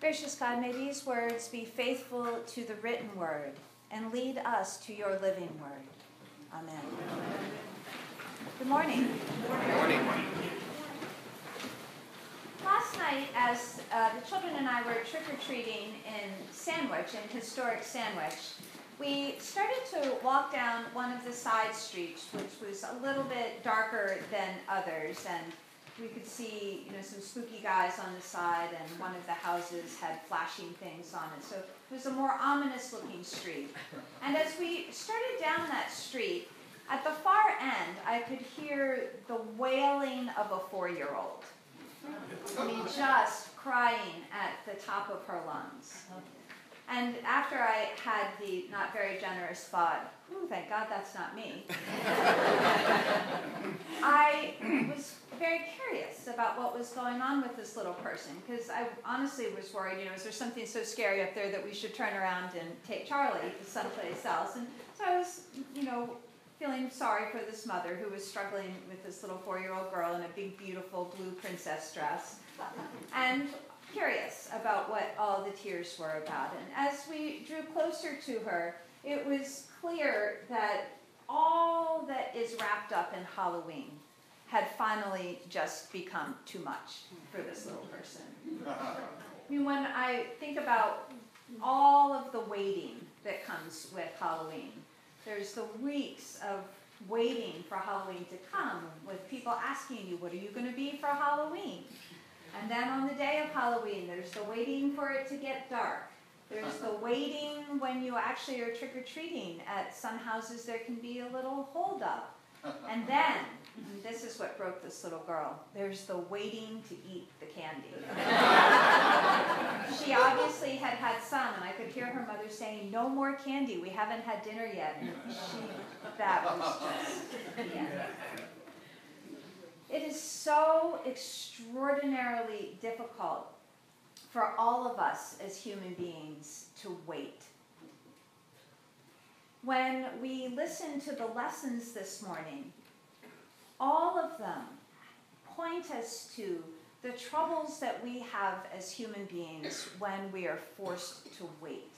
Gracious God, may these words be faithful to the written word and lead us to your living word. Amen. Good morning. Good morning. Last night, as the children and I were trick-or-treating in Sandwich, in historic Sandwich, we started to walk down one of the side streets, which was a little bit darker than others, and we could see, some spooky guys on the side, and one of the houses had flashing things on it. So it was a more ominous-looking street. And as we started down that street, at the far end, I could hear the wailing of a 4-year-old. I mean, just crying at the top of her lungs. And after I had the not very generous thought, "Ooh, thank God that's not me," I was very curious about what was going on with this little person, because I honestly was worried, is there something so scary up there that we should turn around and take Charlie to someplace else? And so I was, feeling sorry for this mother who was struggling with this little 4-year-old girl in a big, beautiful blue princess dress, and curious about what all the tears were about. And as we drew closer to her, it was clear that all that is wrapped up in Halloween had finally just become too much for this little person. I mean, when I think about all of the waiting that comes with Halloween, there's the weeks of waiting for Halloween to come, with people asking you, what are you going to be for Halloween? And then on the day of Halloween, there's the waiting for it to get dark. There's the waiting when you actually are trick-or-treating. At some houses, there can be a little hold-up. And then, and this is what broke this little girl, there's the waiting to eat the candy. She obviously had had some, and I could hear her mother saying, "No more candy, we haven't had dinner yet." And that was just the end. It is so extraordinarily difficult for all of us as human beings to wait. When we listen to the lessons this morning, all of them point us to the troubles that we have as human beings when we are forced to wait.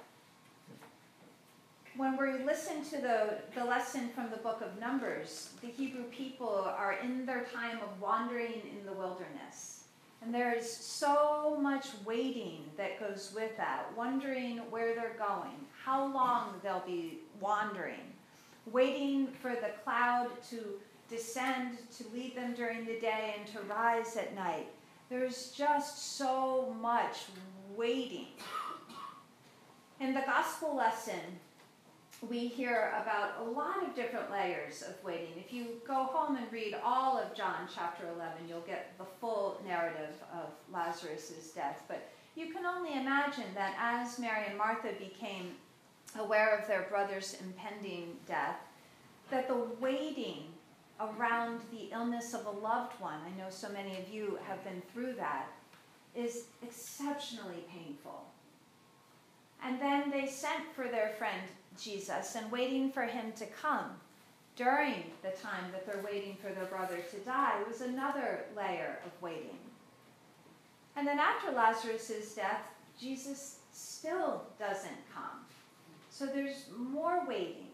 When we listen to the lesson from the book of Numbers, the Hebrew people are in their time of wandering in the wilderness. And there's so much waiting that goes with that, wondering where they're going, how long they'll be wandering, waiting for the cloud to descend to lead them during the day and to rise at night. There's just so much waiting. In the gospel lesson, we hear about a lot of different layers of waiting. If you go home and read all of John chapter 11, you'll get the full narrative of Lazarus' death. But you can only imagine that as Mary and Martha became aware of their brother's impending death, that the waiting around the illness of a loved one, I know so many of you have been through that, is exceptionally painful. And then they sent for their friend Jesus, and waiting for him to come during the time that they're waiting for their brother to die was another layer of waiting. And then after Lazarus' death, Jesus still doesn't come. So there's more waiting.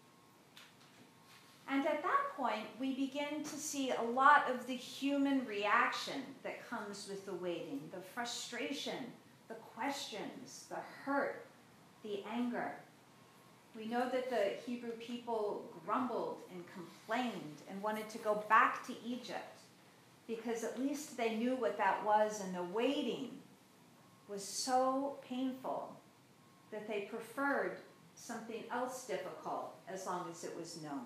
And at that point, we begin to see a lot of the human reaction that comes with the waiting, the frustration, the questions, the hurt, the anger. We know that the Hebrew people grumbled and complained and wanted to go back to Egypt because at least they knew what that was, and the waiting was so painful that they preferred something else difficult as long as it was known.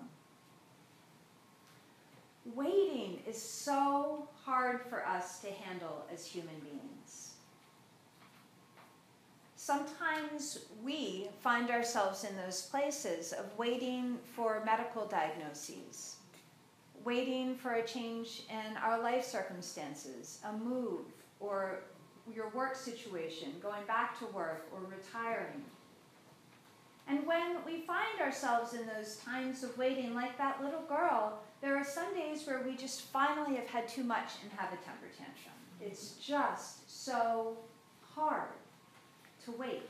Waiting is so hard for us to handle as human beings. Sometimes we find ourselves in those places of waiting for medical diagnoses, waiting for a change in our life circumstances, a move, or your work situation, going back to work, or retiring. And when we find ourselves in those times of waiting, like that little girl, there are some days where we just finally have had too much and have a temper tantrum. It's just so hard to wait.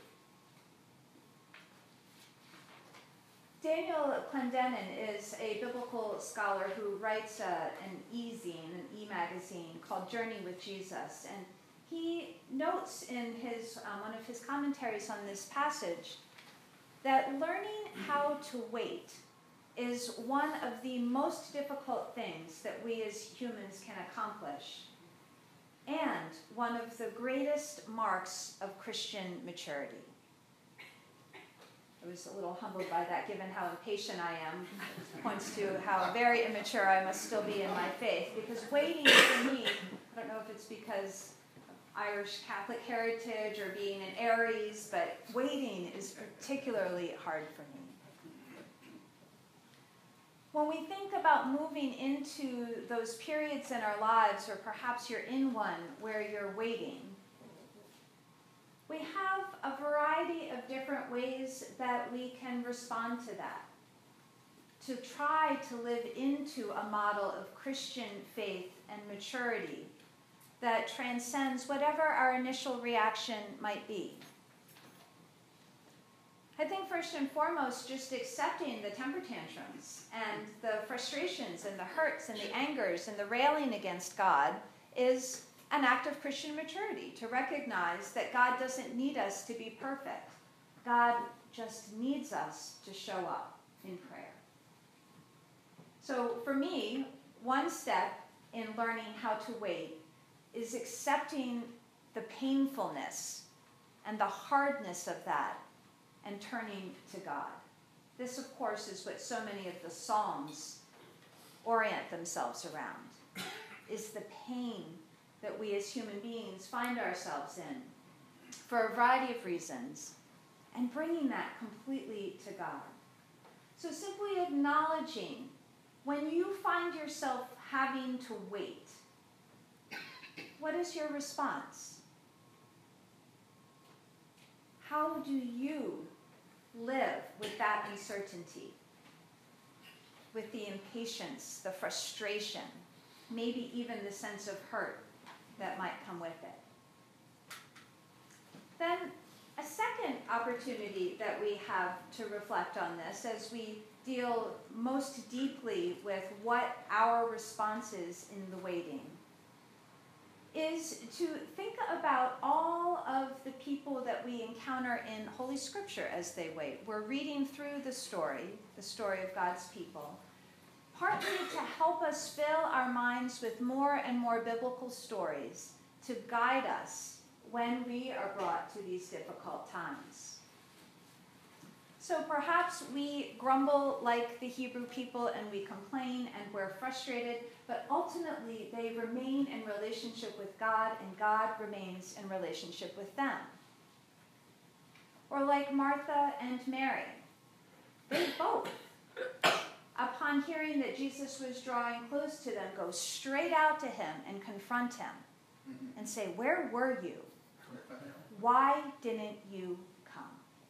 Daniel Clendenin is a biblical scholar who writes an e-zine, an e-magazine called Journey with Jesus. And he notes in his one of his commentaries on this passage that learning how to wait is one of the most difficult things that we as humans can accomplish, and one of the greatest marks of Christian maturity. I was a little humbled by that, given how impatient I am. It points to how very immature I must still be in my faith, because waiting for me, I don't know if it's because of Irish Catholic heritage or being an Aries, but waiting is particularly hard for me. When we think about moving into those periods in our lives, or perhaps you're in one where you're waiting, we have a variety of different ways that we can respond to that, to try to live into a model of Christian faith and maturity that transcends whatever our initial reaction might be. I think first and foremost, just accepting the temper tantrums and the frustrations and the hurts and the angers and the railing against God is an act of Christian maturity, to recognize that God doesn't need us to be perfect. God just needs us to show up in prayer. So for me, one step in learning how to wait is accepting the painfulness and the hardness of that and turning to God. This, of course, is what so many of the Psalms orient themselves around, is the pain that we as human beings find ourselves in for a variety of reasons, and bringing that completely to God. So simply acknowledging when you find yourself having to wait, what is your response? How do you live with that uncertainty, with the impatience, the frustration, maybe even the sense of hurt that might come with it? Then a second opportunity that we have to reflect on this as we deal most deeply with what our response is in the waiting is to think about all of the people that we encounter in Holy Scripture as they wait. We're reading through the story of God's people, partly to help us fill our minds with more and more biblical stories to guide us when we are brought to these difficult times. So perhaps we grumble like the Hebrew people and we complain and we're frustrated, but ultimately they remain in relationship with God and God remains in relationship with them. Or like Martha and Mary, they both, upon hearing that Jesus was drawing close to them, go straight out to him and confront him and say, "Where were you? Why didn't you come?"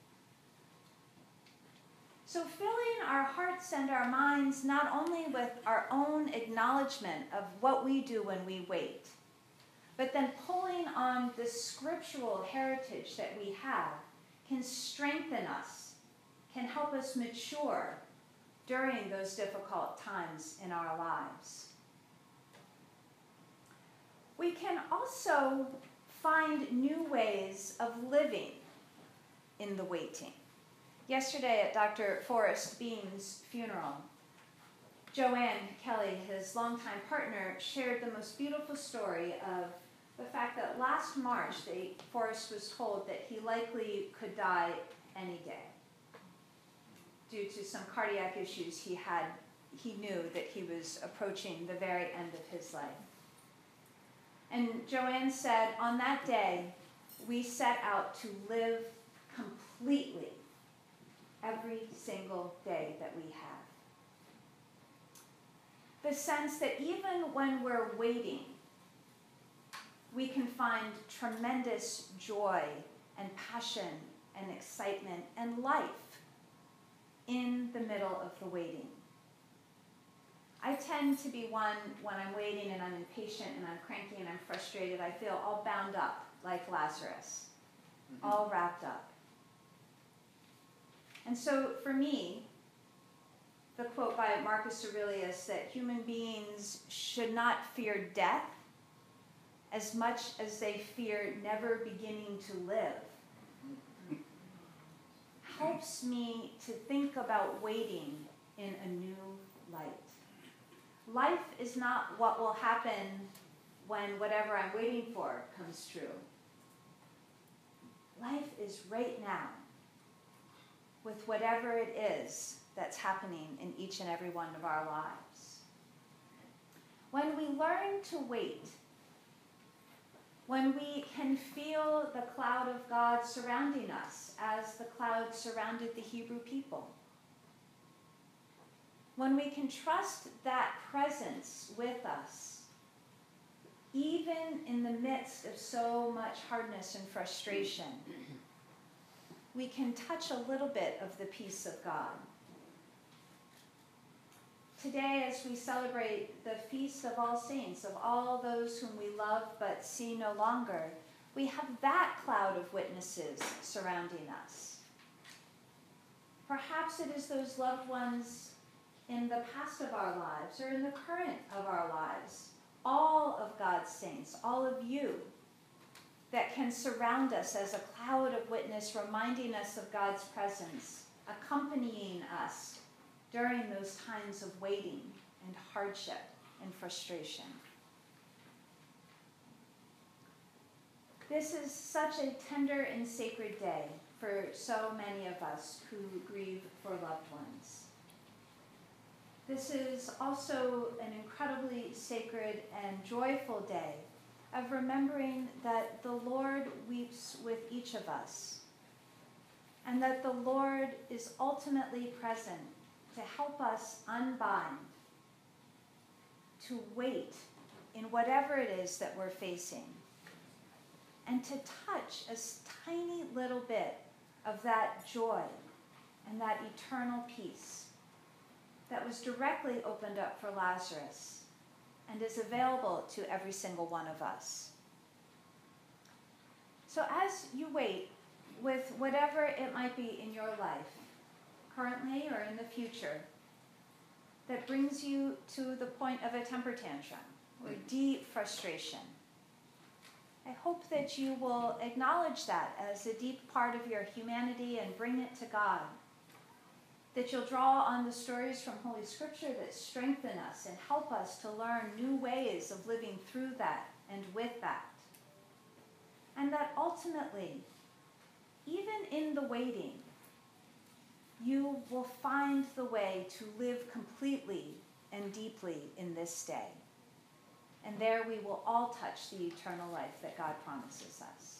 So filling our hearts and our minds not only with our own acknowledgement of what we do when we wait, but then pulling on the scriptural heritage that we have can strengthen us, can help us mature during those difficult times in our lives. We can also find new ways of living in the waiting. Yesterday at Dr. Forrest Bean's funeral, Joanne Kelly, his longtime partner, shared the most beautiful story of the fact that last March, Forrest was told that he likely could die any day. Due to some cardiac issues he knew that he was approaching the very end of his life. And Joanne said, on that day, we set out to live completely every single day that we have. The sense that even when we're waiting, we can find tremendous joy and passion and excitement and life in the middle of the waiting. I tend to be one, when I'm waiting and I'm impatient and I'm cranky and I'm frustrated, I feel all bound up like Lazarus, all wrapped up. And so for me, the quote by Marcus Aurelius that human beings should not fear death as much as they fear never beginning to live helps me to think about waiting in a new light. Life is not what will happen when whatever I'm waiting for comes true. Life is right now, with whatever it is that's happening in each and every one of our lives. When we learn to wait, when we can feel the cloud of God surrounding us as the cloud surrounded the Hebrew people, when we can trust that presence with us, even in the midst of so much hardness and frustration, we can touch a little bit of the peace of God. Today, as we celebrate the Feast of All Saints, of all those whom we love but see no longer, we have that cloud of witnesses surrounding us. Perhaps it is those loved ones in the past of our lives or in the current of our lives, all of God's saints, all of you, that can surround us as a cloud of witness, reminding us of God's presence, accompanying us during those times of waiting and hardship and frustration. This is such a tender and sacred day for so many of us who grieve for loved ones. This is also an incredibly sacred and joyful day of remembering that the Lord weeps with each of us, and that the Lord is ultimately present to help us unbind, to wait in whatever it is that we're facing, and to touch a tiny little bit of that joy and that eternal peace that was directly opened up for Lazarus and is available to every single one of us. So as you wait with whatever it might be in your life, currently or in the future, that brings you to the point of a temper tantrum or deep frustration, I hope that you will acknowledge that as a deep part of your humanity and bring it to God. That you'll draw on the stories from Holy Scripture that strengthen us and help us to learn new ways of living through that and with that. And that ultimately, even in the waiting, you will find the way to live completely and deeply in this day. And there we will all touch the eternal life that God promises us.